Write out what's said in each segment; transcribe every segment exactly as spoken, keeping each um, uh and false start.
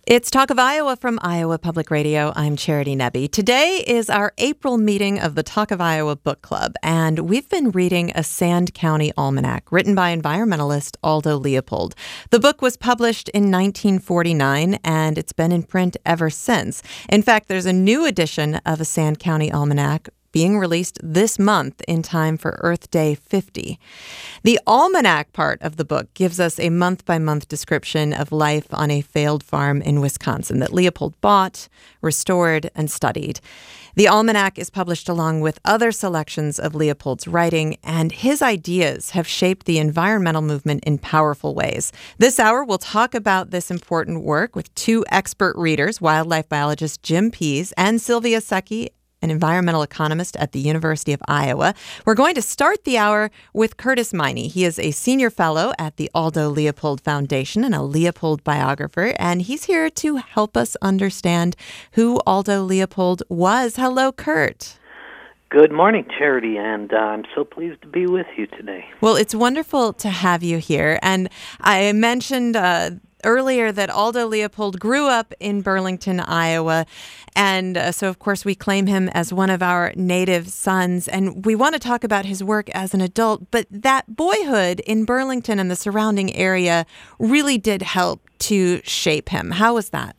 It's Talk of Iowa from Iowa Public Radio. I'm Charity Nebbe. Today is our April meeting of the Talk of Iowa Book Club, and we've been reading a Sand County Almanac written by environmentalist Aldo Leopold. The book was published in nineteen forty-nine, and it's been in print ever since. In fact, there's a new edition of a Sand County Almanac being released this month in time for Earth Day fifty. The almanac part of the book gives us a month-by-month description of life on a failed farm in Wisconsin that Leopold bought, restored, and studied. The almanac is published along with other selections of Leopold's writing, and his ideas have shaped the environmental movement in powerful ways. This hour, we'll talk about this important work with two expert readers, wildlife biologist Jim Pease and Sylvia Secchi, an environmental economist at the University of Iowa. We're going to start the hour with Curtis Miney. He is a senior fellow at the Aldo Leopold Foundation and a Leopold biographer, and he's here to help us understand who Aldo Leopold was. Hello, Kurt. Good morning, Charity, and uh, I'm so pleased to be with you today. Well, it's wonderful to have you here, and I mentioned uh, earlier that Aldo Leopold grew up in Burlington, Iowa, and uh, so, of course, we claim him as one of our native sons, and we want to talk about his work as an adult, but that boyhood in Burlington and the surrounding area really did help to shape him. How was that?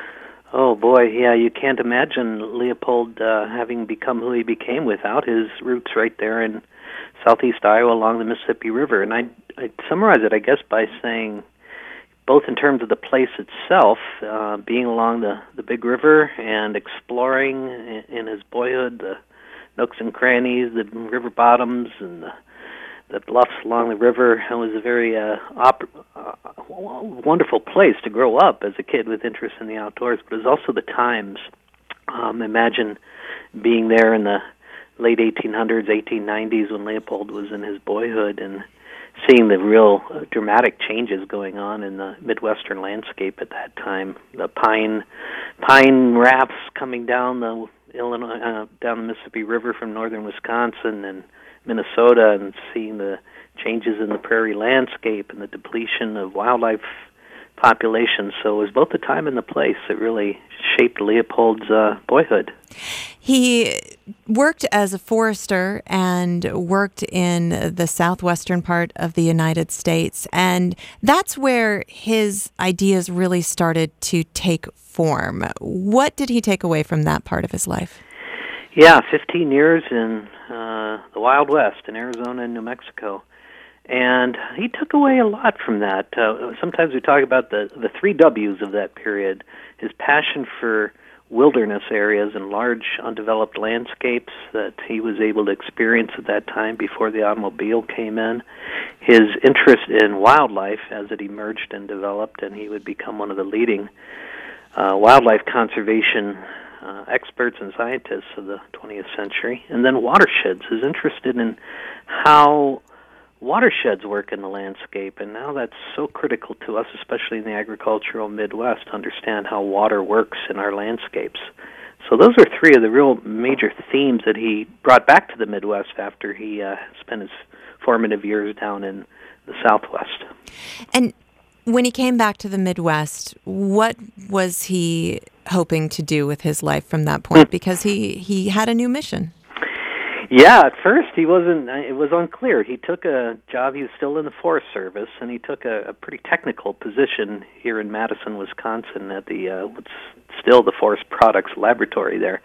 Oh, boy, yeah, you can't imagine Leopold uh, having become who he became without his roots right there in southeast Iowa along the Mississippi River, and I'd, I'd summarize it, I guess, by saying both in terms of the place itself, uh, being along the, the big river and exploring in, in his boyhood the nooks and crannies, the river bottoms, and the, the bluffs along the river. It was a very uh, op- uh, wonderful place to grow up as a kid with interest in the outdoors, but it was also the times. Um, imagine being there in the late eighteen hundreds, eighteen nineties when Leopold was in his boyhood and seeing the real uh, dramatic changes going on in the Midwestern landscape at that time. The pine pine rafts coming down the Illinois, uh, down the Mississippi River from northern Wisconsin and Minnesota, and seeing the changes in the prairie landscape and the depletion of wildlife populations. So it was both the time and the place that really shaped Leopold's uh, boyhood. He worked as a forester and worked in the southwestern part of the United States, and that's where his ideas really started to take form. What did he take away from that part of his life? Yeah, fifteen years in uh, the Wild West in Arizona and New Mexico. And he took away a lot from that. Uh, sometimes we talk about the, the three W's of that period: his passion for wilderness areas and large undeveloped landscapes that he was able to experience at that time before the automobile came in, his interest in wildlife as it emerged and developed, and he would become one of the leading uh, wildlife conservation uh, experts and scientists of the twentieth century. And then watersheds, his interest in how watersheds work in the landscape, and now that's so critical to us, especially in the agricultural Midwest, to understand how water works in our landscapes. So those are three of the real major themes that he brought back to the Midwest after he uh, spent his formative years down in the Southwest. And when he came back to the Midwest, what was he hoping to do with his life from that point? Because he, he had a new mission. Yeah, at first he wasn't, it was unclear. He took a job, he was still in the Forest Service, and he took a, a pretty technical position here in Madison, Wisconsin at the, uh, what's still the Forest Products Laboratory there.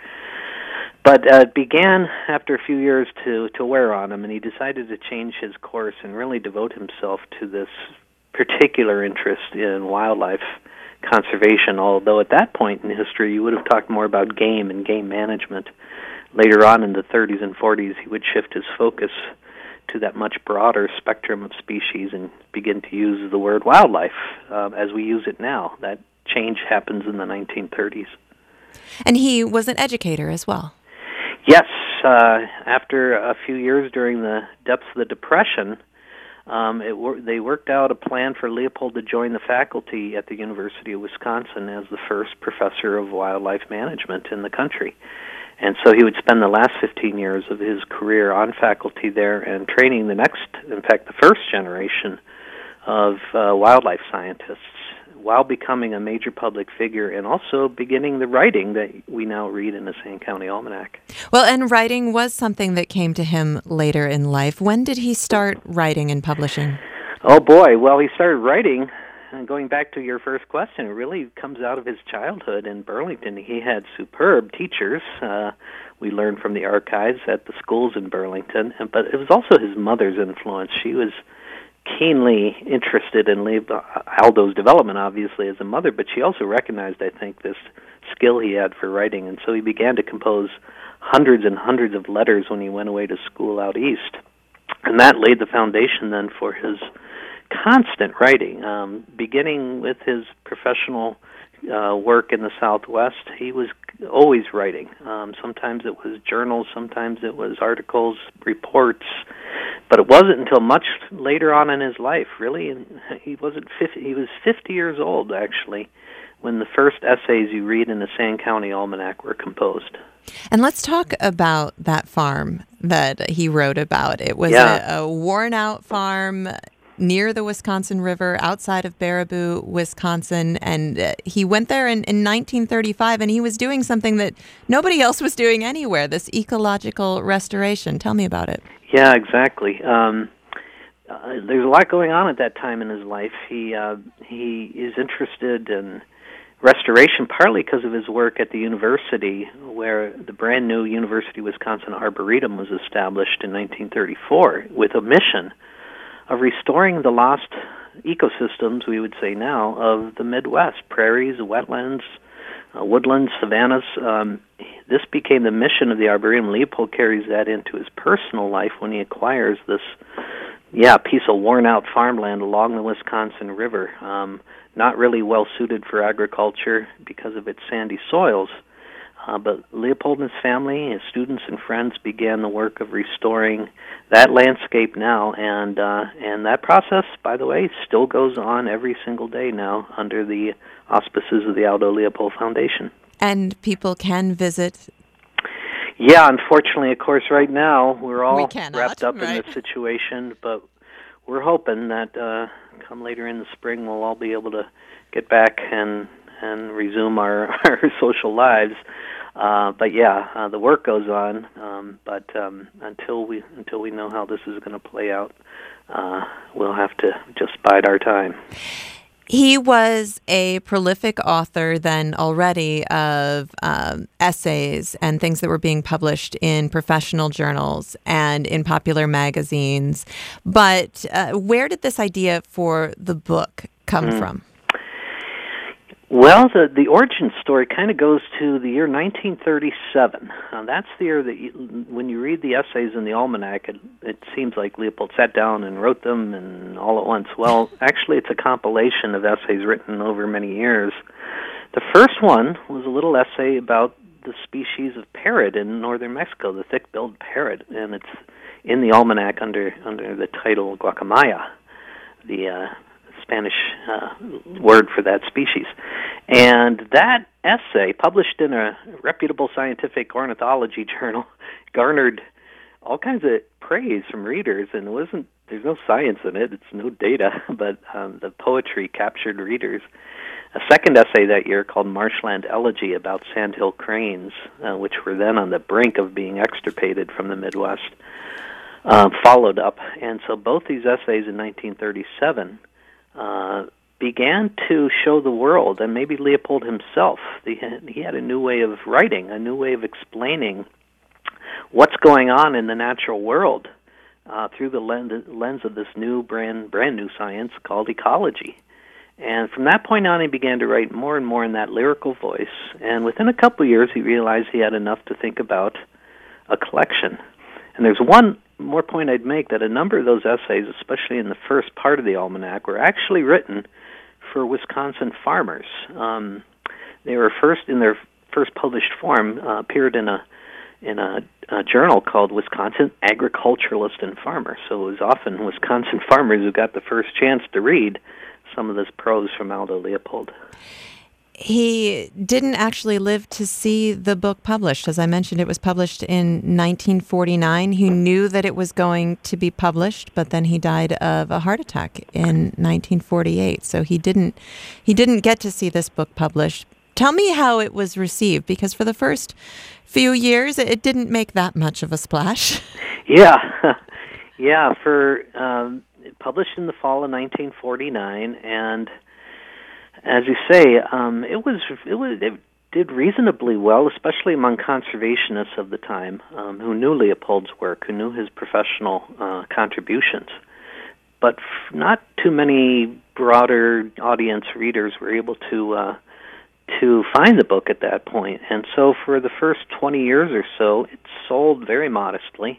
But uh, it began after a few years to, to wear on him, and he decided to change his course and really devote himself to this particular interest in wildlife conservation, although at that point in history you would have talked more about game and game management. Later on in the thirties and forties, he would shift his focus to that much broader spectrum of species and begin to use the word wildlife uh, as we use it now. That change happens in the nineteen thirties. And he was an educator as well. Yes. Uh, after a few years during the depths of the Depression, um, it wor- they worked out a plan for Leopold to join the faculty at the University of Wisconsin as the first professor of wildlife management in the country. And so he would spend the last fifteen years of his career on faculty there and training the next, in fact, the first generation of uh, wildlife scientists while becoming a major public figure and also beginning the writing that we now read in the Sand County Almanac. Well, and writing was something that came to him later in life. When did he start writing and publishing? Oh, boy. Well, he started writing, and going back to your first question, it really comes out of his childhood in Burlington. He had superb teachers. Uh, we learned from the archives at the schools in Burlington, and, but it was also his mother's influence. She was keenly interested in Aldo's development, obviously, as a mother, but she also recognized, I think, this skill he had for writing, and so he began to compose hundreds and hundreds of letters when he went away to school out east. And that laid the foundation then for his constant writing, um, beginning with his professional uh, work in the Southwest. He was always writing. Um, sometimes it was journals, sometimes it was articles, reports, but it wasn't until much later on in his life, really. And he wasn't fifty, he was fifty years old, actually, when the first essays you read in the Sand County Almanac were composed. And let's talk about that farm that he wrote about. It was yeah. a, a worn-out farm near the Wisconsin River, outside of Baraboo, Wisconsin, and uh, he went there in, in nineteen thirty-five, and he was doing something that nobody else was doing anywhere, this ecological restoration. Tell me about it. Yeah, exactly. Um, uh, there's a lot going on at that time in his life. He uh, he is interested in restoration partly because of his work at the university, where the brand new University of Wisconsin Arboretum was established in nineteen thirty-four with a mission of restoring the lost ecosystems, we would say now, of the Midwest, prairies, wetlands, uh, woodlands, savannas. Um, this became the mission of the Arboretum. Leopold carries that into his personal life when he acquires this, yeah, piece of worn-out farmland along the Wisconsin River, um, not really well-suited for agriculture because of its sandy soils. Uh, but Leopold and his family, his students and friends, began the work of restoring that landscape now, and uh, and that process, by the way, still goes on every single day now under the auspices of the Aldo Leopold Foundation. And people can visit. Yeah, unfortunately, of course, right now we're all we cannot, wrapped up right? in this situation, but we're hoping that uh, come later in the spring we'll all be able to get back and and resume our, our social lives. Uh, but yeah, uh, the work goes on. Um, but um, until we until we know how this is going to play out, uh, we'll have to just bide our time. He was a prolific author then already of um, essays and things that were being published in professional journals and in popular magazines. But uh, where did this idea for the book come mm. from? Well, the the origin story kind of goes to the year nineteen thirty-seven. Uh, that's the year that you, when you read the essays in the almanac, it, it seems like Leopold sat down and wrote them and all at once. Well, actually, it's a compilation of essays written over many years. The first one was a little essay about the species of parrot in northern Mexico, the thick-billed parrot, and it's in the almanac under under the title Guacamaya, the uh, Spanish uh, word for that species. And that essay, published in a reputable scientific ornithology journal, garnered all kinds of praise from readers, and it wasn't there's no science in it, it's no data, but um, the poetry captured readers. A second essay that year called Marshland Elegy about sandhill cranes, uh, which were then on the brink of being extirpated from the Midwest, uh, followed up. And so both these essays in nineteen thirty-seven uh, began to show the world, and maybe Leopold himself, he had, he had a new way of writing, a new way of explaining what's going on in the natural world uh, through the lens, lens of this new, brand, brand new science called ecology. And from that point on, he began to write more and more in that lyrical voice. And within a couple of years, he realized he had enough to think about a collection. And there's one more point I'd make, that a number of those essays, especially in the first part of the almanac, were actually written for Wisconsin farmers. Um, they were first, in their first published form, uh, appeared in a in a, a journal called Wisconsin Agriculturalist and Farmer. So it was often Wisconsin farmers who got the first chance to read some of this prose from Aldo Leopold. he didn't actually live to see the book published. As I mentioned, it was published in nineteen forty-nine. He knew that it was going to be published, but then he died of a heart attack in nineteen forty-eight. So he didn't he didn't get to see this book published. Tell me how it was received, because for the first few years, it didn't make that much of a splash. Yeah, yeah. For um, published in the fall of nineteen forty-nine, and as you say, um, it was it was it did reasonably well, especially among conservationists of the time, um, who knew Leopold's work, who knew his professional uh, contributions. But f- not too many broader audience readers were able to uh, to find the book at that point. And so for the first twenty years or so, it sold very modestly.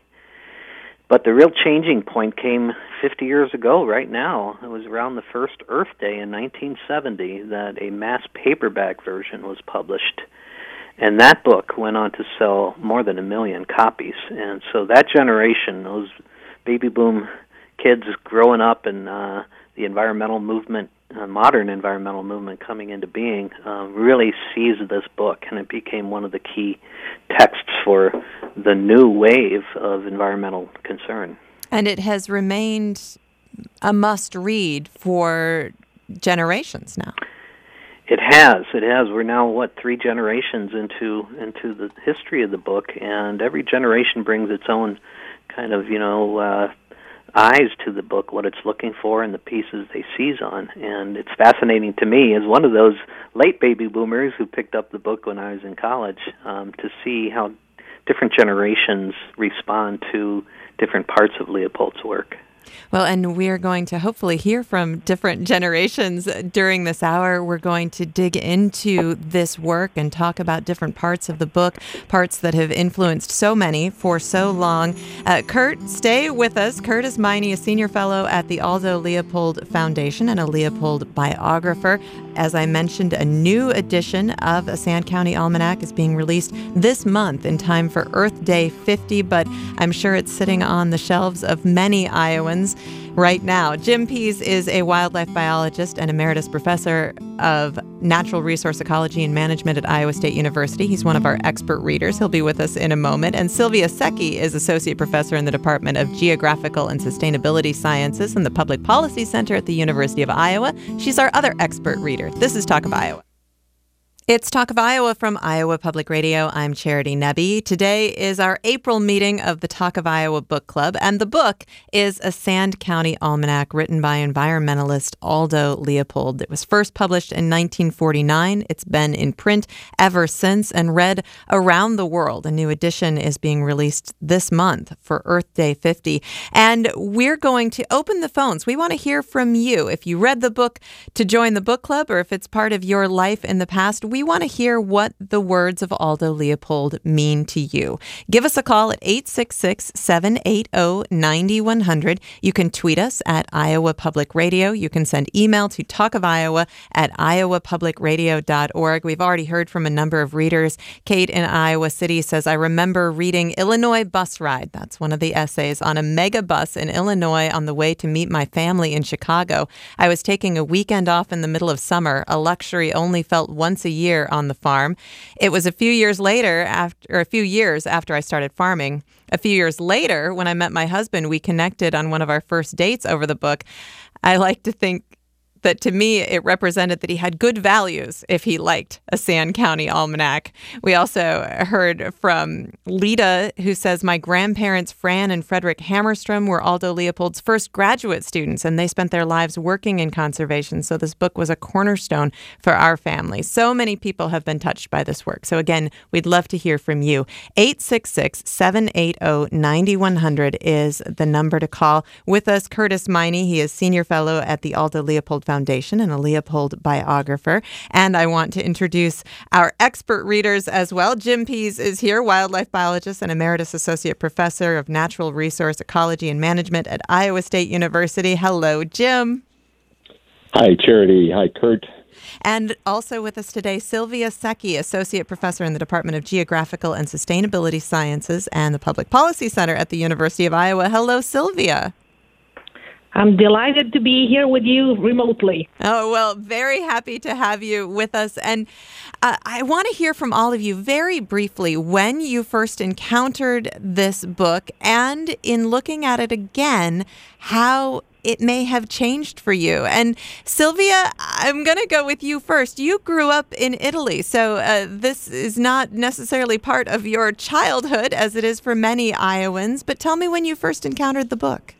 But the real changing point came fifty years ago, right now. It was around the first Earth Day in nineteen seventy that a mass paperback version was published. And that book went on to sell more than a million copies. And so that generation, those baby boom kids growing up in uh, the environmental movement, uh, modern environmental movement coming into being, uh, really seized this book, and it became one of the key texts for the new wave of environmental concern. And it has remained a must-read for generations now. It has. It has. We're now, what, three generations into into the history of the book, and every generation brings its own kind of, you know, uh, eyes to the book, what it's looking for, and the pieces they seize on. And it's fascinating to me, as one of those late baby boomers who picked up the book when I was in college, um, to see how different generations respond to different parts of Leopold's work. Well, and we're going to hopefully hear from different generations during this hour. We're going to dig into this work and talk about different parts of the book, parts that have influenced so many for so long. Uh, Kurt, stay with us. Kurt is Miney, a senior fellow at the Aldo Leopold Foundation and a Leopold biographer. As I mentioned, a new edition of a Sand County Almanac is being released this month in time for Earth Day fifty, but I'm sure it's sitting on the shelves of many Iowans right now. Jim Pease is a wildlife biologist and emeritus professor of natural resource ecology and management at Iowa State University. He's one of our expert readers. He'll be with us in a moment. And Sylvia Secchi is associate professor in the Department of Geographical and Sustainability Sciences and the Public Policy Center at the University of Iowa. She's our other expert reader. This is Talk of Iowa. It's Talk of Iowa from Iowa Public Radio. I'm Charity Nebbe. Today is our April meeting of the Talk of Iowa Book Club, and the book is a Sand County Almanac written by environmentalist Aldo Leopold. It was first published in nineteen forty-nine. It's been in print ever since and read around the world. A new edition is being released this month for Earth Day fifty. And we're going to open the phones. We want to hear from you. If you read the book to join the book club, or if it's part of your life in the past, we want to hear what the words of Aldo Leopold mean to you. Give us a call at eight six six, seven eight zero, nine one zero zero. You can tweet us at Iowa Public Radio. You can send email to talkofiowa at iowa public radio dot org. We've already heard from a number of readers. Kate in Iowa City says, I remember reading Illinois Bus Ride. That's one of the essays on a mega bus in Illinois on the way to meet my family in Chicago. I was taking a weekend off in the middle of summer, a luxury only felt once a year year on the farm. It was a few years later, after or a few years after I started farming. A few years later, when I met my husband, we connected on one of our first dates over the book. I like to think that to me, it represented that he had good values if he liked a Sand County Almanac. We also heard from Lita, who says, my grandparents, Fran and Frederick Hammerstrom, were Aldo Leopold's first graduate students, and they spent their lives working in conservation. So this book was a cornerstone for our family. So many people have been touched by this work. So again, we'd love to hear from you. eight six six, seven eight zero, nine one zero zero is the number to call. With us, Curtis Miney. He is senior fellow at the Aldo Leopold Foundation and a Leopold biographer. And I want to introduce our expert readers as well. Jim Pease is here, wildlife biologist and emeritus associate professor of natural resource ecology and management at Iowa State University. Hello, Jim. Hi, Charity. Hi, Kurt. And also with us today, Sylvia Secchi, associate professor in the Department of Geographical and Sustainability Sciences and the Public Policy Center at the University of Iowa. Hello, Sylvia. I'm delighted to be here with you remotely. Oh, well, very happy to have you with us. And uh, I want to hear from all of you very briefly when you first encountered this book, and in looking at it again, how it may have changed for you. And Sylvia, I'm going to go with you first. You grew up in Italy, so uh, this is not necessarily part of your childhood as it is for many Iowans, but tell me when you first encountered the book.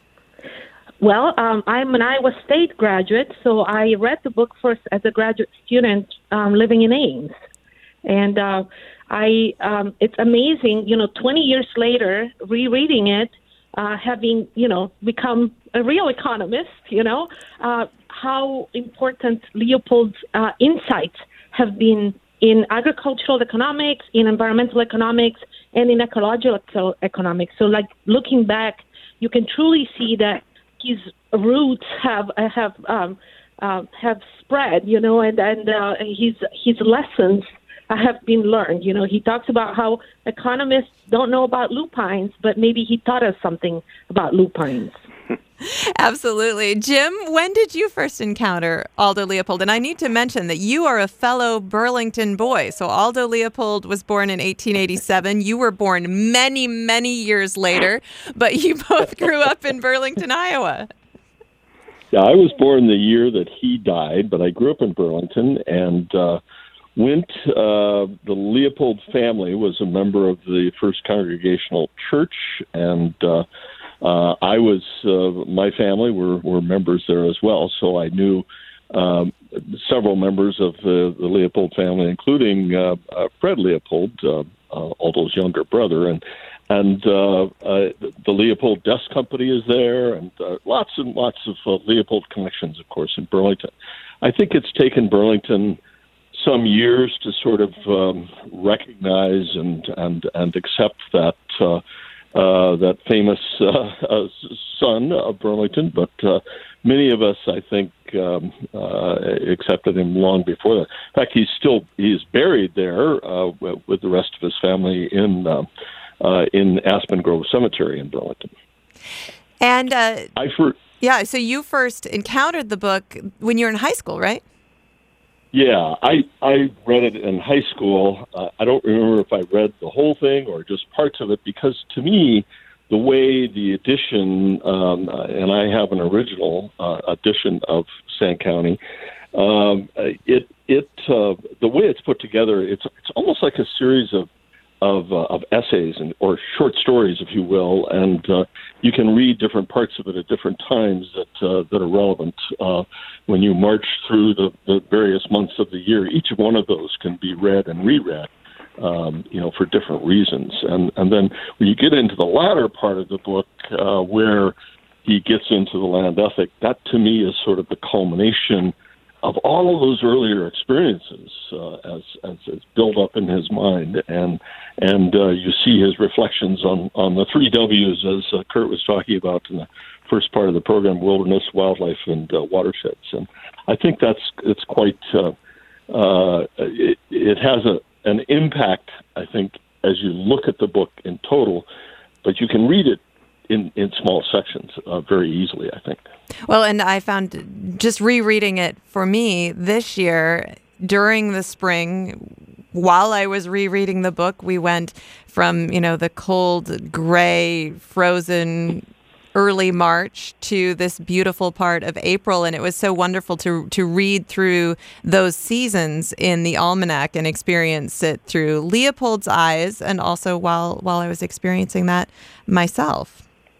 Well, um, I'm an Iowa State graduate, so I read the book first as a graduate student um, living in Ames. And uh, I, um, it's amazing, you know, twenty years later, rereading it, uh, having, you know, become a real economist, you know, uh, how important Leopold's uh, insights have been in agricultural economics, in environmental economics, and in ecological economics. So, like, looking back, you can truly see that his roots have have um, uh, have spread, you know, and and uh, his his lessons have been learned. You know, he talks about how economists don't know about lupines, but maybe he taught us something about lupines. Absolutely. Jim, when did you first encounter Aldo Leopold? And I need to mention that you are a fellow Burlington boy. So Aldo Leopold was born in eighteen eighty-seven. You were born many, many years later, but you both grew up in Burlington, Iowa. Yeah, I was born the year that he died, but I grew up in Burlington and uh, went, uh, the Leopold family was a member of the First Congregational Church, and uh, Uh, I was, uh, my family were, were members there as well, so I knew um, several members of the, the Leopold family, including uh, uh, Fred Leopold, uh, uh, Aldo's younger brother, and and uh, uh, the Leopold Desk Company is there, and uh, lots and lots of uh, Leopold connections, of course, in Burlington. I think it's taken Burlington some years to sort of um, recognize and and and accept that. Uh, Uh, that famous uh, uh, son of Burlington, but uh, many of us, I think, um, uh, accepted him long before that. In fact, he's still he's buried there uh, with the rest of his family in uh, uh, in Aspen Grove Cemetery in Burlington. And uh, I for, yeah, so you first encountered the book when you were in high school, right? Yeah, I I read it in high school. Uh, I don't remember if I read the whole thing or just parts of it, because to me, the way the edition, um, uh, and I have an original uh, edition of Sand County, um, it it uh, the way it's put together, it's it's almost like a series of of, uh, of essays and or short stories, if you will, and uh, you can read different parts of it at different times that uh, that are relevant. Uh, when you march through the, the various months of the year, each one of those can be read and reread, um, you know, for different reasons. And and then when you get into the latter part of the book, uh, where he gets into the land ethic, that to me is sort of the culmination of all of those earlier experiences uh, as, as as built up in his mind, and and uh, you see his reflections on, on the three W's, as uh, Kurt was talking about in the first part of the program: wilderness, wildlife, and uh, watersheds. And I think that's it's quite uh, uh, it, it has a an impact, I think, as you look at the book in total, but you can read it in, in small sections uh, very easily, I think. Well, and I found just rereading it for me this year during the spring, while I was rereading the book, we went from, you know, the cold, gray, frozen early March to this beautiful part of April. And it was so wonderful to to read through those seasons in the almanac and experience it through Leopold's eyes, and also while while I was experiencing that myself.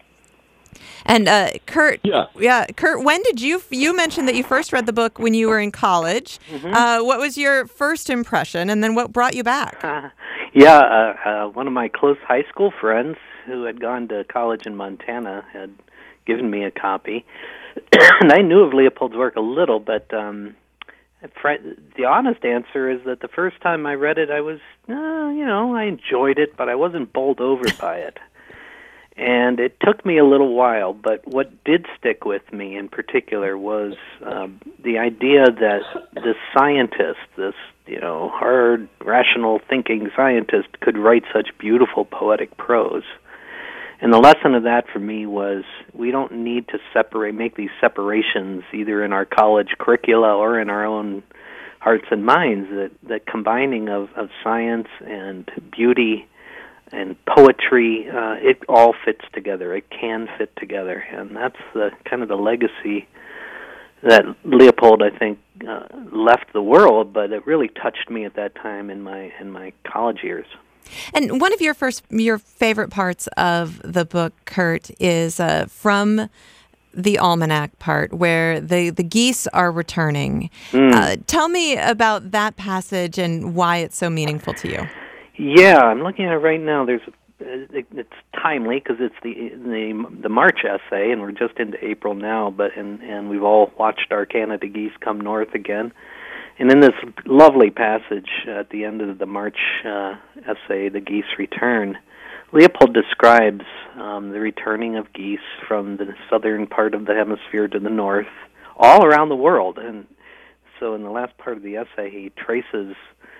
And uh, Kurt, yeah. yeah, Kurt, when did you, you mentioned that you first read the book when you were in college. Mm-hmm. Uh, what was your first impression, and then what brought you back? Uh, yeah, uh, uh, one of my close high school friends who had gone to college in Montana had given me a copy. And I knew of Leopold's work a little, but um, the honest answer is that the first time I read it, I was, uh, you know, I enjoyed it, but I wasn't bowled over by it. And it took me a little while, but what did stick with me in particular was um, the idea that this scientist, this, you know, hard, rational thinking scientist could write such beautiful poetic prose. And the lesson of that for me was we don't need to separate, make these separations either in our college curricula or in our own hearts and minds, that the combining of, of science and beauty and poetry, uh, it all fits together. It can fit together. And that's the kind of the legacy that Leopold, I think, uh, left the world, but it really touched me at that time in my in my college years. And one of your first, your favorite parts of the book, Kurt, is uh, from the almanac part where the, the geese are returning. Mm. Uh, tell me about that passage and why it's so meaningful to you. Yeah, I'm looking at it right now. There's a, it's timely because it's the the the March essay, and we're just into April now. But and and we've all watched our Canada geese come north again. And in this lovely passage at the end of the March uh, essay, The Geese Return, Leopold describes um, the returning of geese from the southern part of the hemisphere to the north, all around the world. And so in the last part of the essay, he traces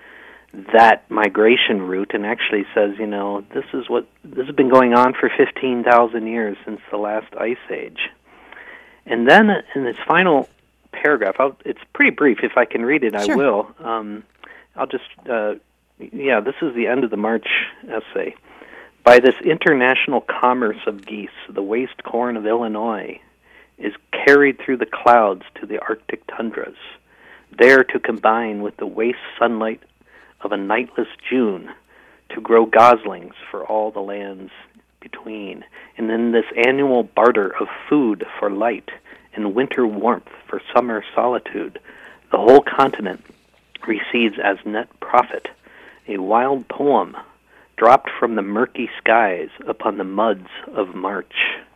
that migration route and actually says, you know, this is what this has been going on for fifteen thousand years since the last ice age. And then in this final paragraph, I'll, it's pretty brief. If I can read it, sure. I will. Um, I'll just, uh, yeah, this is the end of the March essay. By this international commerce of geese, the waste corn of Illinois is carried through the clouds to the Arctic tundras, there to combine with the waste sunlight of a nightless June to grow goslings for all the lands between. And then this annual barter of food for light and winter warmth for summer solitude, the whole continent receives as net profit a wild poem dropped from the murky skies upon the muds of March.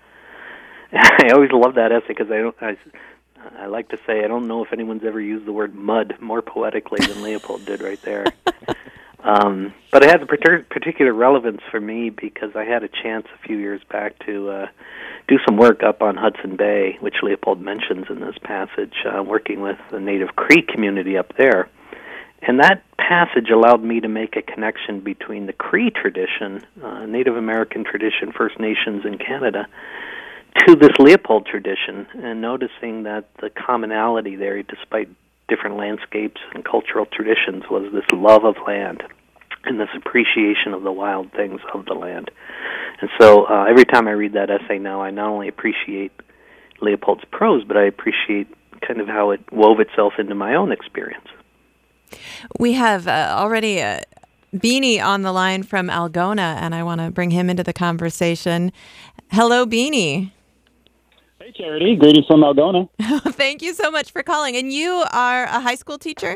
I always love that essay because I don't. I, I like to say I don't know if anyone's ever used the word mud more poetically than Leopold did right there. Um, but it has a particular relevance for me because I had a chance a few years back to uh, do some work up on Hudson Bay, which Leopold mentions in this passage, uh, working with the native Cree community up there. And that passage allowed me to make a connection between the Cree tradition, uh, Native American tradition, First Nations in Canada, to this Leopold tradition, and noticing that the commonality there, despite different landscapes and cultural traditions, was this love of land and this appreciation of the wild things of the land. And so uh, every time I read that essay now, I not only appreciate Leopold's prose, but I appreciate kind of how it wove itself into my own experience. We have uh, already uh, Beanie on the line from Algona, and I want to bring him into the conversation. Hello, Beanie. Hey, Charity. Greetings from Algona. Thank you so much for calling. And you are a high school teacher?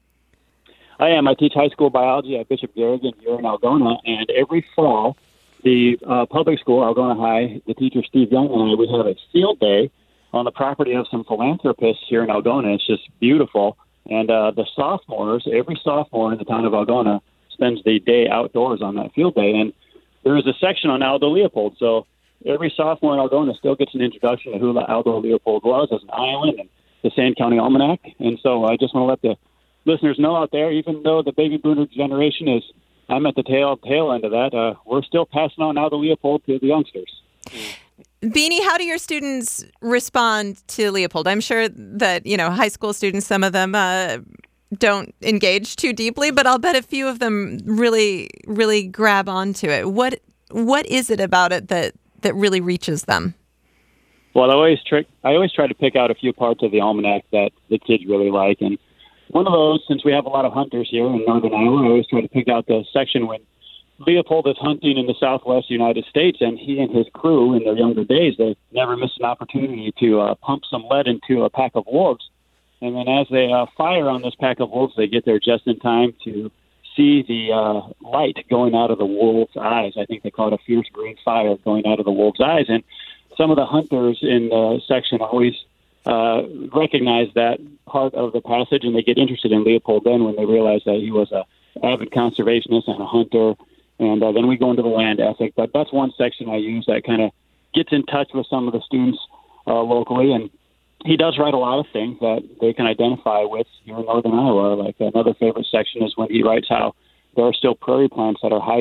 I am. I teach high school biology at Bishop Garrigan here in Algona, and every fall, the uh, public school, Algona High, the teacher Steve Young and I, we have a field day on the property of some philanthropists here in Algona. It's just beautiful. And uh, the sophomores, every sophomore in the town of Algona spends the day outdoors on that field day. And there is a section on Aldo Leopold, so every sophomore in Algona still gets an introduction to who Aldo Leopold was as an island and the Sand County Almanac. And so I just want to let the listeners know out there, even though the baby boomer generation is, I'm at the tail tail end of that, uh, we're still passing on Aldo Leopold to the youngsters. Beanie, how do your students respond to Leopold? I'm sure that, you know, high school students, some of them uh, don't engage too deeply, but I'll bet a few of them really, really grab onto it. What What is it about it that that really reaches them? Well, I always try, I always try to pick out a few parts of the almanac that the kids really like. And one of those, since we have a lot of hunters here in northern Iowa, I always try to pick out the section when Leopold is hunting in the southwest United States, and he and his crew in their younger days, they never missed an opportunity to uh, pump some lead into a pack of wolves. And then as they uh, fire on this pack of wolves, they get there just in time to see the uh, light going out of the wolf's eyes. I think they call it a fierce green fire going out of the wolf's eyes. And some of the hunters in the section always uh, recognize that part of the passage, and they get interested in Leopold then when they realize that he was a avid conservationist and a hunter. And uh, then we go into the land ethic. But that's one section I use that kind of gets in touch with some of the students uh, locally. And he does write a lot of things that they can identify with here in northern Iowa. Like another favorite section is when he writes how there are still prairie plants that are hiding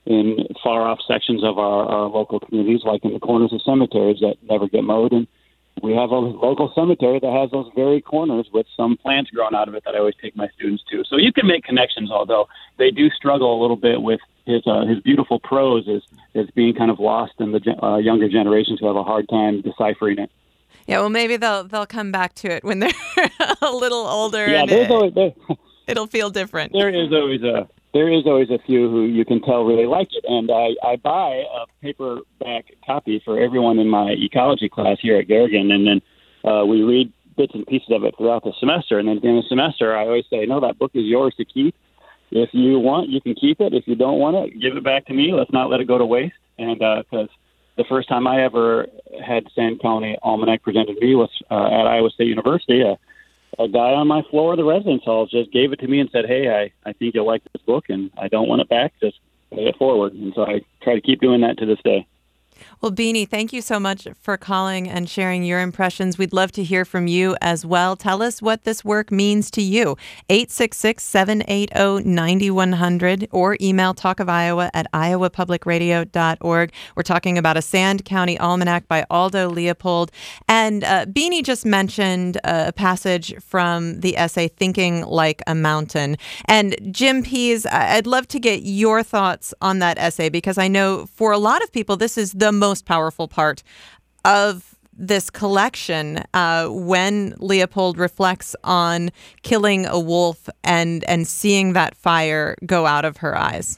in far-off sections of our, our local communities, like in the corners of cemeteries that never get mowed. And we have a local cemetery that has those very corners with some plants growing out of it that I always take my students to. So you can make connections, although they do struggle a little bit with his uh, his beautiful prose is, is being kind of lost in the uh, younger generations who have a hard time deciphering it. Yeah, well, maybe they'll they'll come back to it when they're a little older. Yeah, and there's it, always, there, it'll feel different. There is always a there is always a few who you can tell really like it, and I, I buy a paperback copy for everyone in my ecology class here at Garrigan, and then uh, we read bits and pieces of it throughout the semester. And then at the end of the semester, I always say, no, that book is yours to keep. If you want, you can keep it. If you don't want it, give it back to me. Let's not let it go to waste. And because uh, the first time I ever had Sand County Almanac presented to me was uh, at Iowa State University. A, a guy on my floor of the residence hall just gave it to me and said, hey, I, I think you'll like this book, and I don't want it back. Just pay it forward. And so I try to keep doing that to this day. Well, Beanie, thank you so much for calling and sharing your impressions. We'd love to hear from you as well. Tell us what this work means to you. eight six six, seven eight zero, nine one zero zero or email talk of iowa at iowa public radio dot org. We're talking about a Sand County Almanac by Aldo Leopold. And uh, Beanie just mentioned a passage from the essay Thinking Like a Mountain. And Jim Pease, I'd love to get your thoughts on that essay, because I know for a lot of people, this is the most powerful part of this collection uh, when Leopold reflects on killing a wolf and and seeing that fire go out of her eyes.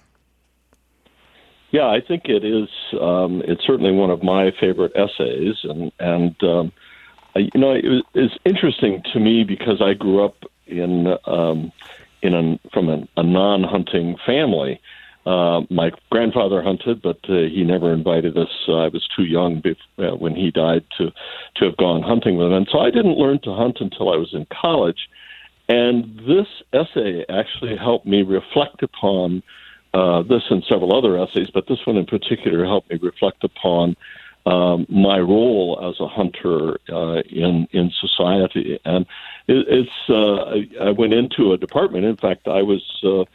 Yeah, I think it is. Um, it's certainly one of my favorite essays, and and um, you know, it was, it's interesting to me because I grew up in um, in a, from a, a non-hunting family. Uh, my grandfather hunted, but uh, he never invited us. Uh, I was too young bef- uh, when he died to to have gone hunting with him, and so I didn't learn to hunt until I was in college. And this essay actually helped me reflect upon uh, this and several other essays, but this one in particular helped me reflect upon um, my role as a hunter uh, in in society. And it, it's uh, I, I went into a department. In fact, I was. Uh,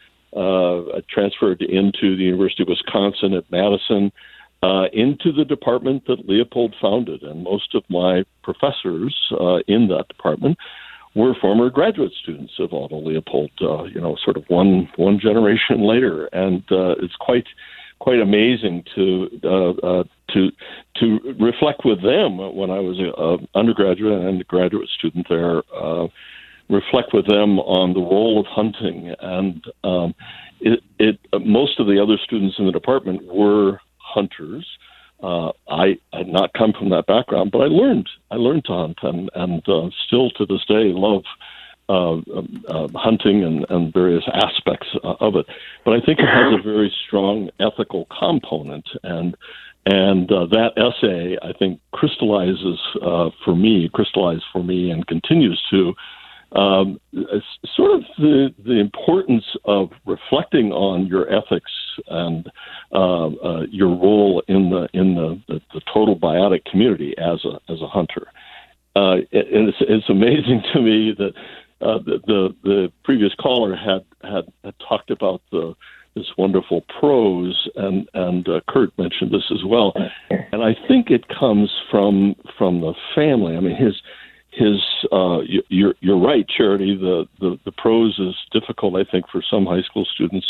Uh, transferred into the University of Wisconsin at Madison, uh, into the department that Leopold founded. And most of my professors uh, in that department were former graduate students of Aldo Leopold, uh, you know, sort of one one generation later. And uh, it's quite quite amazing to uh, uh, to to reflect with them when I was an undergraduate and a graduate student there, uh, reflect with them on the role of hunting. And um, it, it most of the other students in the department were hunters. Uh, I had not come from that background, but I learned I learned to hunt, and, and uh, still to this day love uh, uh, hunting and, and various aspects uh, of it. But I think it has a very strong ethical component, and and uh, that essay, I think, crystallizes uh, for me, crystallized for me, and continues to Um, sort of the the importance of reflecting on your ethics and uh, uh, your role in the in the, the, the total biotic community as a as a hunter. Uh, and it's, it's amazing to me that uh, the, the the previous caller had had, had talked about the this wonderful prose, and and uh, Kurt mentioned this as well. And I think it comes from from the family. I mean, his. His, uh, you're you're right, Charity. The, the, the prose is difficult, I think, for some high school students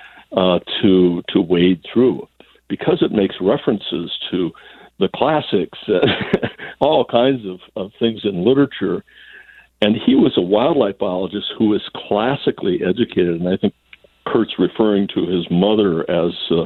uh, to to wade through, because it makes references to the classics, all kinds of, of things in literature. And he was a wildlife biologist who was classically educated, and I think Kurt's referring to his mother as uh,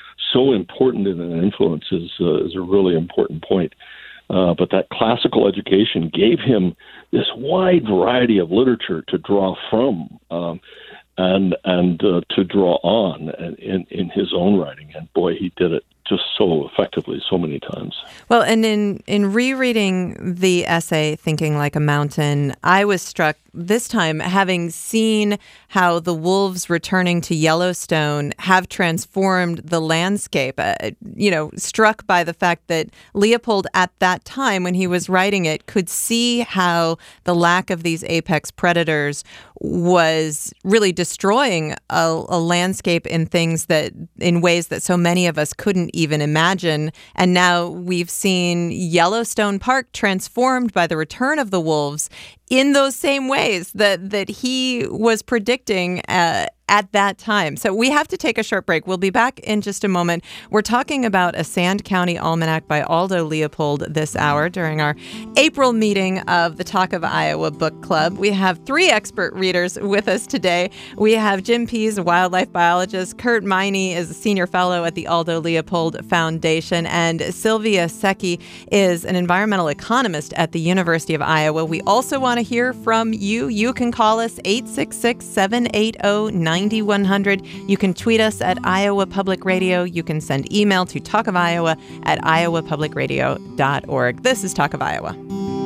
so important in an influence is uh, is a really important point. Uh, but that classical education gave him this wide variety of literature to draw from um, and and uh, to draw on in, in his own writing. And boy, he did it just so effectively so many times. Well, and in, in rereading the essay, Thinking Like a Mountain, I was struck this time, having seen how the wolves returning to Yellowstone have transformed the landscape, uh, you know, struck by the fact that Leopold at that time when he was writing it could see how the lack of these apex predators was really destroying a, a landscape in things that in ways that so many of us couldn't even imagine. And now we've seen Yellowstone Park transformed by the return of the wolves in those same ways that that he was predicting uh, at that time. So we have to take a short break. We'll be back in just a moment. We're talking about a Sand County Almanac by Aldo Leopold this hour during our April meeting of the Talk of Iowa Book Club. We have three expert readers with us today. We have Jim Pease, a wildlife biologist. Kurt Miney is a senior fellow at the Aldo Leopold Foundation. And Sylvia Secchi is an environmental economist at the University of Iowa. We also want to hear from you. You can call us eight six six, seven eight zero, nine one zero zero. You can tweet us at Iowa Public Radio. You can send email to talk of iowa at iowa public radio dot org. This is Talk of Iowa.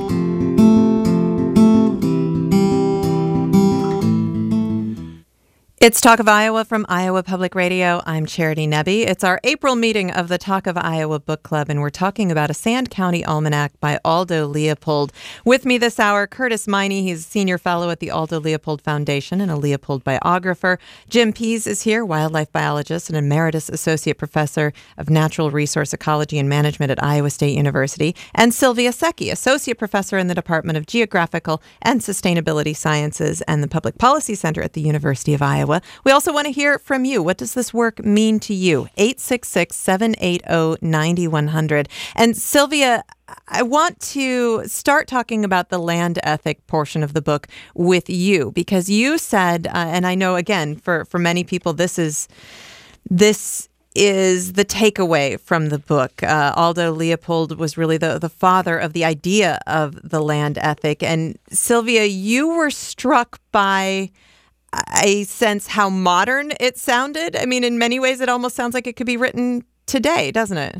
It's Talk of Iowa from Iowa Public Radio. I'm Charity Nebbe. It's our April meeting of the Talk of Iowa Book Club, and we're talking about a Sand County Almanac by Aldo Leopold. With me this hour, Curtis Miney. He's a senior fellow at the Aldo Leopold Foundation and a Leopold biographer. Jim Pease is here, wildlife biologist and emeritus associate professor of natural resource ecology and management at Iowa State University. And Sylvia Secchi, associate professor in the Department of Geographical and Sustainability Sciences and the Public Policy Center at the University of Iowa. We also want to hear from you. What does this work mean to you? eight six six, seven eight zero, nine one zero zero. And Sylvia, I want to start talking about the land ethic portion of the book with you, because you said, uh, and I know, again, for, for many people, this is this is the takeaway from the book. Uh, Aldo Leopold was really the, the father of the idea of the land ethic. And Sylvia, you were struck by I sense how modern it sounded. I mean, in many ways, it almost sounds like it could be written today, doesn't it?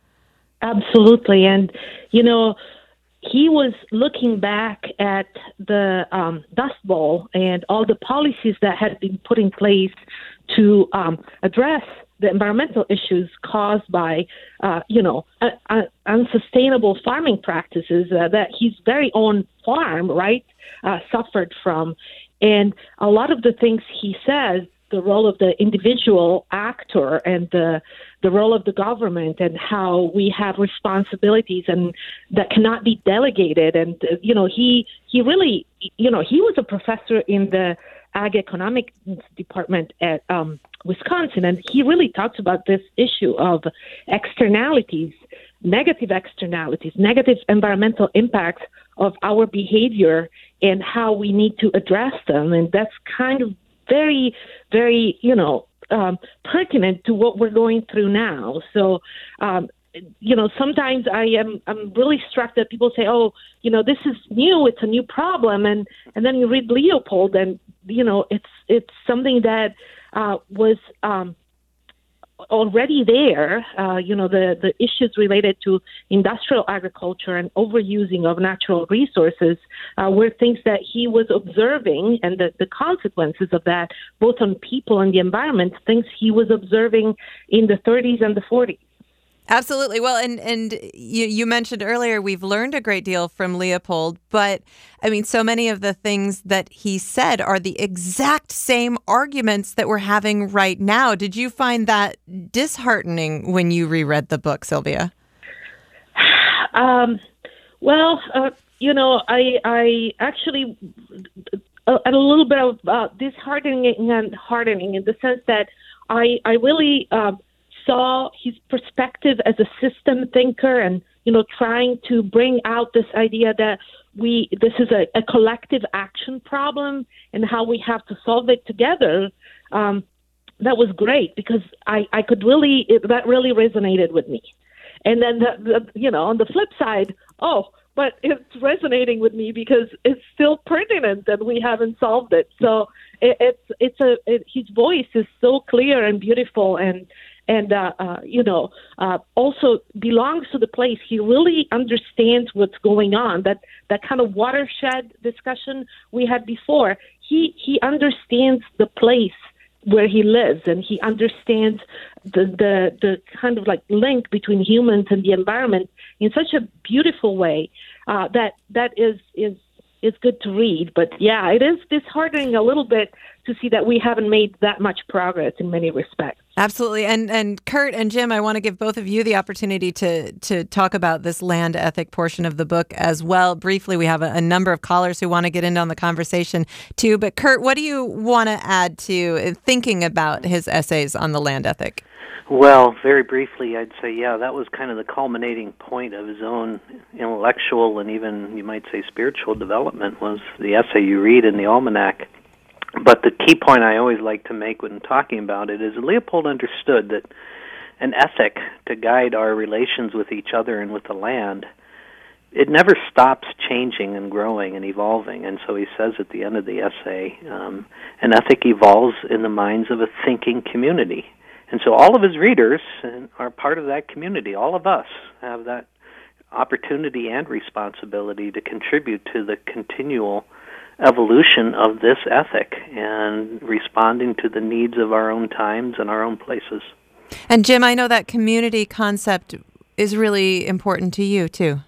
Absolutely. And, you know, he was looking back at the um, Dust Bowl and all the policies that had been put in place to um, address the environmental issues caused by, uh, you know, uh, uh, unsustainable farming practices uh, that his very own farm, right, uh, suffered from. And a lot of the things he says, the role of the individual actor and the the role of the government and how we have responsibilities and that cannot be delegated. And, uh, you know, he he really, you know, he was a professor in the Ag Economics Department at um, Wisconsin, and he really talks about this issue of externalities, negative externalities, negative environmental impacts of our behavior and how we need to address them. And that's kind of very, very, you know, um, pertinent to what we're going through now. So, um, you know, sometimes I am I'm really struck that people say, oh, you know, this is new, it's a new problem. And, and then you read Leopold and, you know, it's it's something that uh, was um, already there. Uh, you know, the, the issues related to industrial agriculture and overusing of natural resources uh, were things that he was observing, and the, the consequences of that, both on people and the environment, things he was observing in the thirties and the forties. Absolutely. Well, and, and you, you mentioned earlier, we've learned a great deal from Leopold, but I mean, so many of the things that he said are the exact same arguments that we're having right now. Did you find that disheartening when you reread the book, Sylvia? Um, well, uh, you know, I, I actually, uh, a little bit of uh, disheartening and hardening in the sense that I, I really, uh, saw his perspective as a system thinker and, you know, trying to bring out this idea that we this is a, a collective action problem and how we have to solve it together. Um, that was great because I, I could really, it, that really resonated with me. And then, the, the, you know, on the flip side, oh, but it's resonating with me because it's still pertinent and we haven't solved it. So it, it's it's a it, his voice is so clear and beautiful and and uh, uh, you know, uh, also belongs to the place. He really understands what's going on. That that kind of watershed discussion we had before. He he understands the place where he lives, and he understands the, the the kind of like link between humans and the environment in such a beautiful way uh, that that is is is good to read. But yeah, it is disheartening a little bit to see that we haven't made that much progress in many respects. Absolutely. And and Kurt and Jim, I want to give both of you the opportunity to to talk about this land ethic portion of the book as well. Briefly, we have a, a number of callers who want to get in on the conversation too. But Kurt, what do you want to add to thinking about his essays on the land ethic? Well, very briefly, I'd say, yeah, that was kind of the culminating point of his own intellectual and even, you might say, spiritual development, was the essay you read in the Almanac. But the key point I always like to make when talking about it is Leopold understood that an ethic to guide our relations with each other and with the land, it never stops changing and growing and evolving. And so he says at the end of the essay, um, an ethic evolves in the minds of a thinking community. And so all of his readers are part of that community. All of us have that opportunity and responsibility to contribute to the continual evolution of this ethic and responding to the needs of our own times and our own places. And Jim, I know that community concept is really important to you too.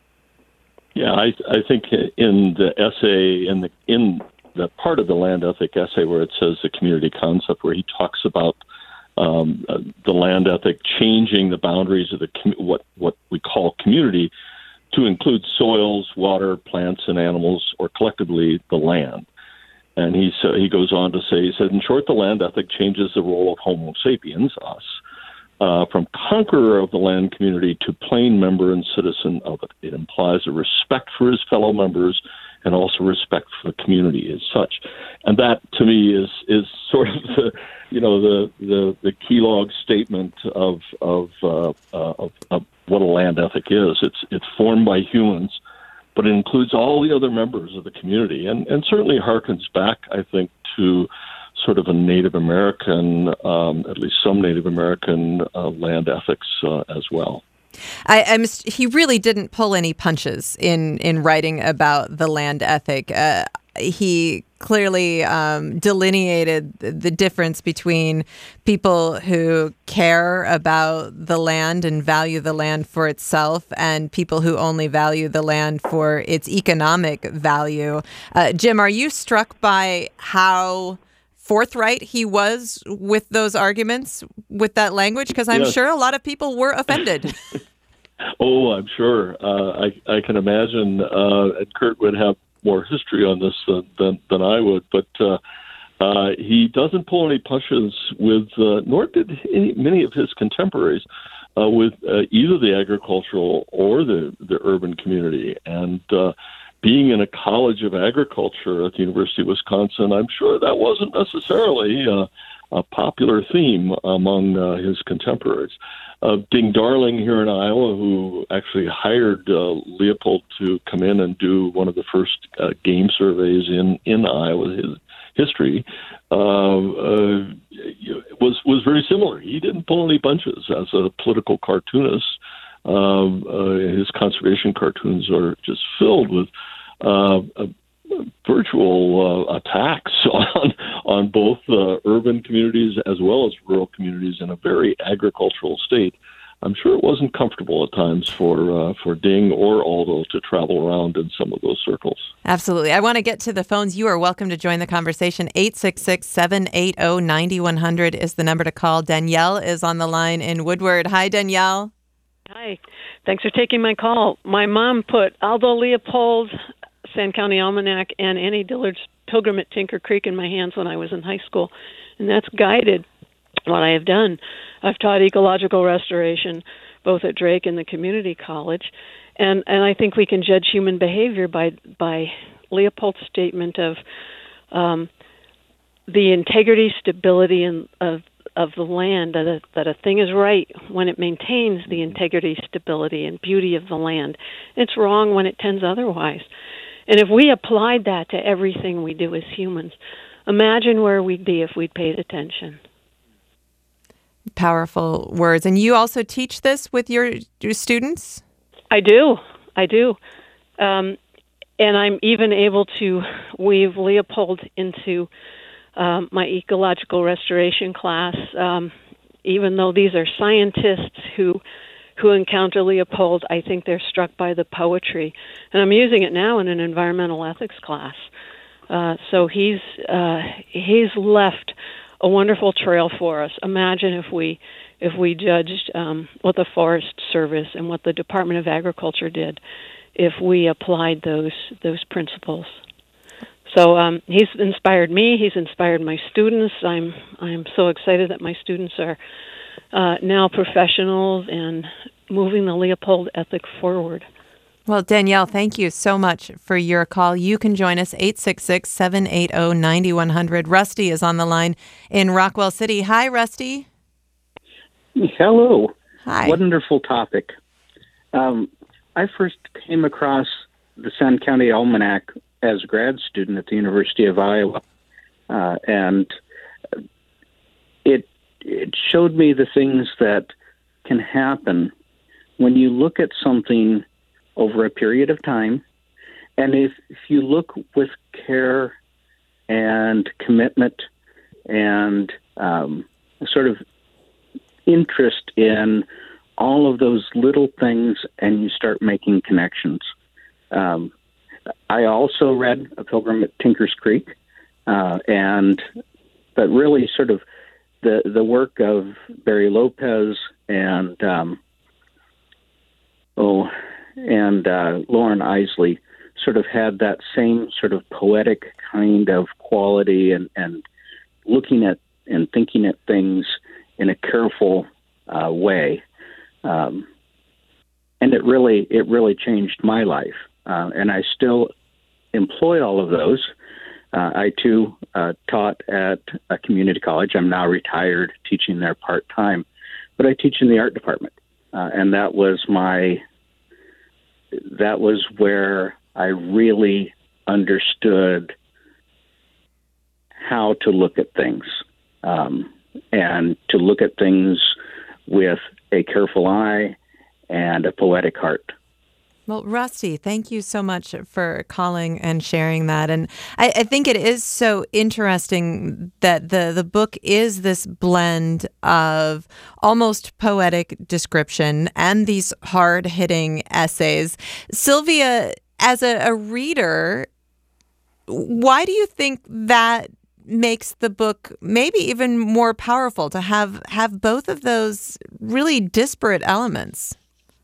Yeah, I, I think in the essay, in the in the part of the land ethic essay where it says the community concept, where he talks about um, uh, the land ethic changing the boundaries of the com- what what we call community to include soils, water, plants, and animals, or collectively the land. And he so he goes on to say, he said, in short, the land ethic changes the role of Homo sapiens, us, uh, from conqueror of the land community to plain member and citizen of it. It implies a respect for his fellow members and also respect for the community as such. And that, to me, is is sort of the, you know, the the, the Kellogg statement of of, uh, uh, of of what a land ethic is. It's it's formed by humans, but it includes all the other members of the community, and, and certainly harkens back, I think, to sort of a Native American, um, at least some Native American uh, land ethics uh, as well. I, I'm, he really didn't pull any punches in, in writing about the land ethic. Uh, he clearly um, delineated the difference between people who care about the land and value the land for itself and people who only value the land for its economic value. Uh, Jim, are you struck by how forthright he was with those arguments, with that language? Because I'm yes. sure a lot of people were offended. Oh, I'm sure. Uh, I, I can imagine, uh, and Kurt would have more history on this than, than, than I would, but uh, uh, he doesn't pull any punches with, uh, nor did any, many of his contemporaries, uh, with uh, either the agricultural or the, the urban community. And uh, being in a college of agriculture at the University of Wisconsin, I'm sure that wasn't necessarily uh, a popular theme among uh, his contemporaries. Uh, Ding Darling here in Iowa, who actually hired uh, Leopold to come in and do one of the first uh, game surveys in, in Iowa, his history, uh, uh, was was very similar. He didn't pull any punches as a political cartoonist. Um, uh, his conservation cartoons are just filled with uh, uh, virtual uh, attacks on on both uh, urban communities as well as rural communities in a very agricultural state. I'm sure it wasn't comfortable at times for uh, for Ding or Aldo to travel around in some of those circles. Absolutely. I want to get to the phones. You are welcome to join the conversation. eight six six, seven eight zero, nine one zero zero is the number to call. Danielle is on the line in Woodward. Hi, Danielle. Hi. Thanks for taking my call. My mom put Aldo Leopold, Sand County Almanac, and Annie Dillard's Pilgrim at Tinker Creek in my hands when I was in high school, and that's guided what I have done. I've taught ecological restoration both at Drake and the community college, and, and I think we can judge human behavior by by Leopold's statement of um, the integrity, stability, and of of the land, that a, that a thing is right when it maintains the integrity, stability, and beauty of the land. It's wrong when it tends otherwise. And if we applied that to everything we do as humans, imagine where we'd be if we'd paid attention. Powerful words. And you also teach this with your, your students? I do. I do. Um, and I'm even able to weave Leopold into um, my ecological restoration class, um, even though these are scientists who who encounter Leopold. I think they're struck by the poetry. And I'm using it now in an environmental ethics class. Uh, so he's uh, he's left a wonderful trail for us. Imagine if we if we judged um, what the Forest Service and what the Department of Agriculture did, if we applied those those principles. So um, he's inspired me. He's inspired my students. I'm I'm so excited that my students are uh, now professionals and moving the Leopold ethic forward. Well, Danielle, thank you so much for your call. You can join us, eight six six, seven eight zero, nine one zero zero. Rusty is on the line in Rockwell City. Hi, Rusty. Hello. Hi. Wonderful topic. Um, I first came across the Sand County Almanac as a grad student at the University of Iowa, uh, and it it showed me the things that can happen when you look at something over a period of time, and if, if you look with care and commitment and um, sort of interest in all of those little things, and you start making connections. Um, I also read A Pilgrim at Tinker's Creek, uh, and but really sort of the the work of Barry Lopez and um, oh. and uh, Lauren Isley sort of had that same sort of poetic kind of quality and, and looking at and thinking at things in a careful uh, way. Um, and it really, it really changed my life. Uh, and I still employ all of those. Uh, I, too, uh, taught at a community college. I'm now retired, teaching there part-time. But I teach in the art department. Uh, and that was my... that was where I really understood how to look at things, um, and to look at things with a careful eye and a poetic heart. Well, Rusty, thank you so much for calling and sharing that. And I, I think it is so interesting that the, the book is this blend of almost poetic description and these hard-hitting essays. Sylvia, as a, a reader, why do you think that makes the book maybe even more powerful to have, have both of those really disparate elements?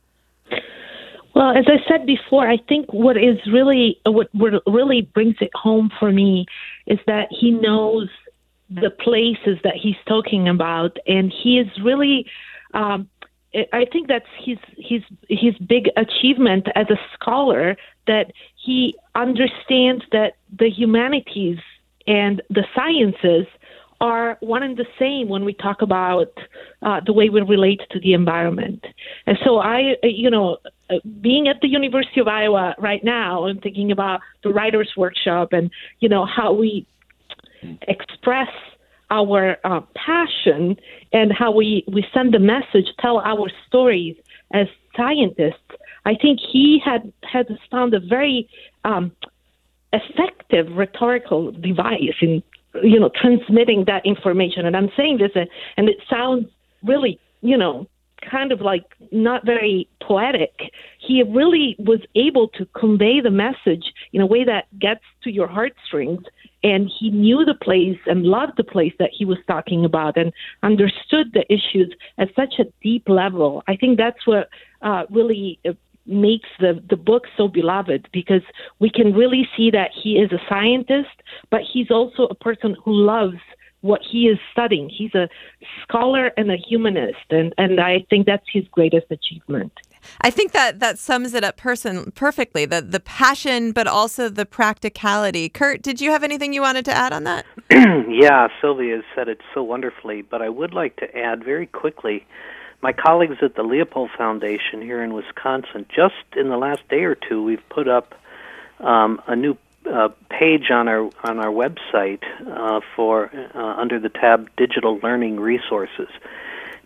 Well, as I said before, I think what is really what, what really brings it home for me is that he knows the places that he's talking about, and he is really. Um, I think that's his his his big achievement as a scholar, that he understands that the humanities and the sciences are one and the same when we talk about uh, the way we relate to the environment. And so I, you know, being at the University of Iowa right now, I'm thinking about the Writers' Workshop and, you know, how we express our uh, passion and how we, we send the message, tell our stories as scientists. I think he had, had found a very um, effective rhetorical device in you know, transmitting that information. And I'm saying this, and it sounds really, you know, kind of like not very poetic. He really was able to convey the message in a way that gets to your heartstrings. And he knew the place and loved the place that he was talking about and understood the issues at such a deep level. I think that's what uh, really makes the, the book so beloved, because we can really see that he is a scientist, but he's also a person who loves what he is studying. He's a scholar and a humanist, and, and I think that's his greatest achievement. I think that that sums it up person perfectly, the, the passion, but also the practicality. Kurt, did you have anything you wanted to add on that? Yeah, Sylvia said it so wonderfully, but I would like to add very quickly, my colleagues at the Leopold Foundation here in Wisconsin, just in the last day or two, we've put up um, a new uh, page on our on our website uh, for uh, under the tab Digital Learning Resources.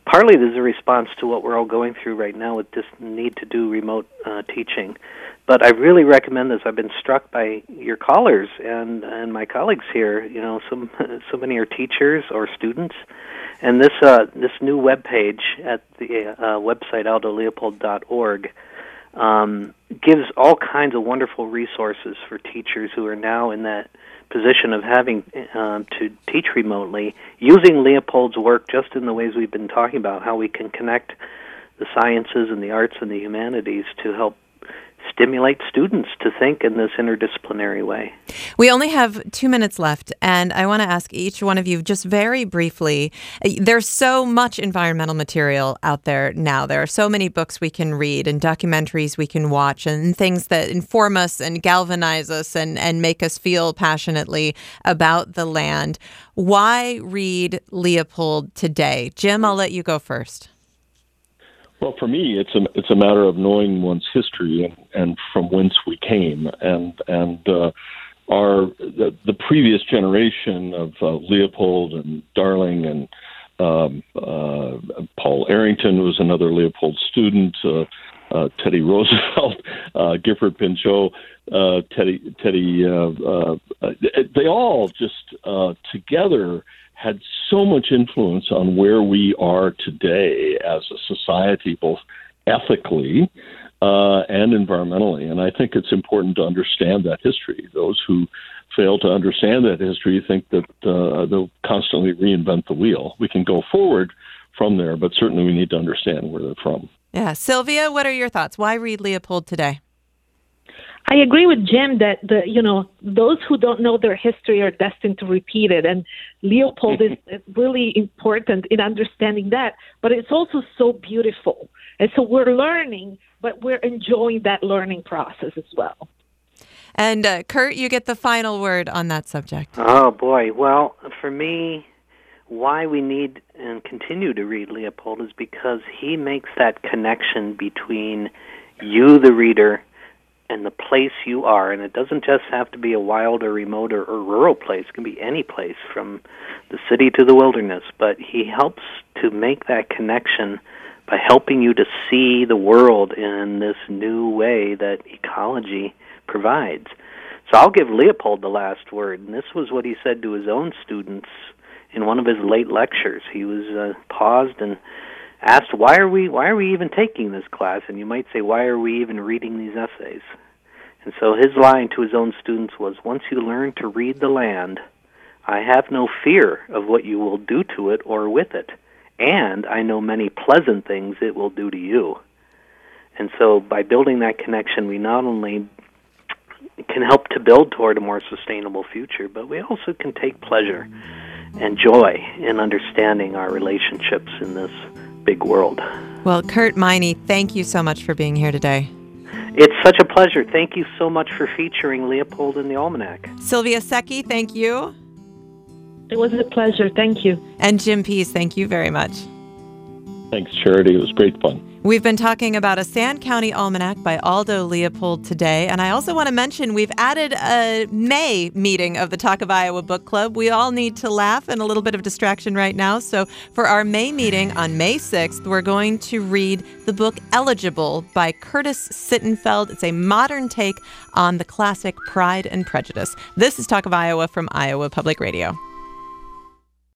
partly this is a response to what we're all going through right now with this need to do remote uh, teaching. But I really recommend this. I've been struck by your callers and, and my colleagues here. You know, some so many are teachers or students, and this uh, this new webpage at the uh, website aldo leopold dot org um, gives all kinds of wonderful resources for teachers who are now in that position of having um, to teach remotely, using Leopold's work just in the ways we've been talking about, how we can connect the sciences and the arts and the humanities to help stimulate students to think in this interdisciplinary way. We only have two minutes left, and I want to ask each one of you just very briefly, there's so much environmental material out there now. There are so many books we can read and documentaries we can watch and things that inform us and galvanize us and, and make us feel passionately about the land. Why read Leopold today? Jim, I'll let you go first. Well, for me, it's a it's a matter of knowing one's history and, and from whence we came, and and uh, our the, the previous generation of uh, Leopold and Darling and um, uh, Paul Arrington was another Leopold student, uh, uh, Teddy Roosevelt, uh, Gifford Pinchot, uh, Teddy Teddy. Uh, uh, they all just uh, together had so much influence on where we are today as a society, both ethically uh, and environmentally. And I think it's important to understand that history. Those who fail to understand that history think that uh, they'll constantly reinvent the wheel. We can go forward from there, but certainly we need to understand where they're from. Yeah. Sylvia, what are your thoughts? Why read Leopold today? I agree with Jim that the you know those who don't know their history are destined to repeat it, and Leopold is really important in understanding that. But it's also so beautiful, and so we're learning, but we're enjoying that learning process as well. And uh, Kurt, you get the final word on that subject. Oh boy! Well, for me, why we need and continue to read Leopold is because he makes that connection between you, the reader, and the place you are. And it doesn't just have to be a wild or remote or, or rural place. It can be any place from the city to the wilderness. But he helps to make that connection by helping you to see the world in this new way that ecology provides. So I'll give Leopold the last word. And this was what he said to his own students in one of his late lectures. He was uh, paused and asked, why are we why are we even taking this class? And you might say, why are we even reading these essays? And so his line to his own students was, once you learn to read the land, I have no fear of what you will do to it or with it, and I know many pleasant things it will do to you. And so by building that connection, we not only can help to build toward a more sustainable future, but we also can take pleasure and joy in understanding our relationships in this big world. Well, Kurt Meiney, thank you so much for being here today. It's such a pleasure. Thank you so much for featuring Leopold in the Almanac. Sylvia Secchi, thank you. It was a pleasure. Thank you. And Jim Pease, thank you very much. Thanks, Charity. It was great fun. We've been talking about a Sand County Almanac by Aldo Leopold today. And I also want to mention we've added a May meeting of the Talk of Iowa Book Club. We all need to laugh and a little bit of distraction right now. So for our May meeting on May sixth, we're going to read the book Eligible by Curtis Sittenfeld. It's a modern take on the classic Pride and Prejudice. This is Talk of Iowa from Iowa Public Radio.